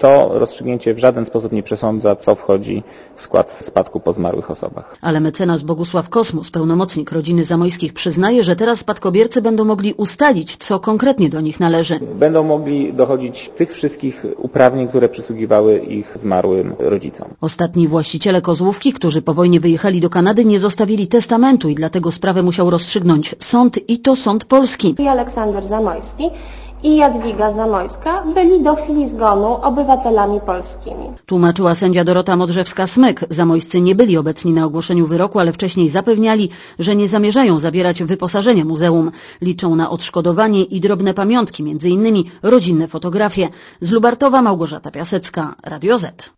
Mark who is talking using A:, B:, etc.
A: To rozstrzygnięcie w żaden sposób nie przesądza, co wchodzi w skład spadku po zmarłych osobach.
B: Ale mecenas Bogusław Kosmus, pełnomocnik rodziny Zamojskich, przyznaje, że teraz spadkobiercy będą mogli ustalić, co konkretnie do nich należy.
A: Będą mogli dochodzić tych wszystkich uprawnień, które przysługiwały ich zmarłym rodzicom.
B: Ostatni właściciele Kozłówki, którzy po wojnie wyjechali do Kanady, nie zostawili testamentu i dlatego sprawę musiał rozstrzygnąć sąd, i to sąd polski.
C: I Aleksander Zamojski i Jadwiga Zamojska byli do chwili zgonu obywatelami polskimi.
B: Tłumaczyła sędzia Dorota Modrzewska-Smyk. Zamojscy nie byli obecni na ogłoszeniu wyroku, ale wcześniej zapewniali, że nie zamierzają zabierać wyposażenia muzeum. Liczą na odszkodowanie i drobne pamiątki, m.in. rodzinne fotografie. Z Lubartowa Małgorzata Piasecka, Radio Z.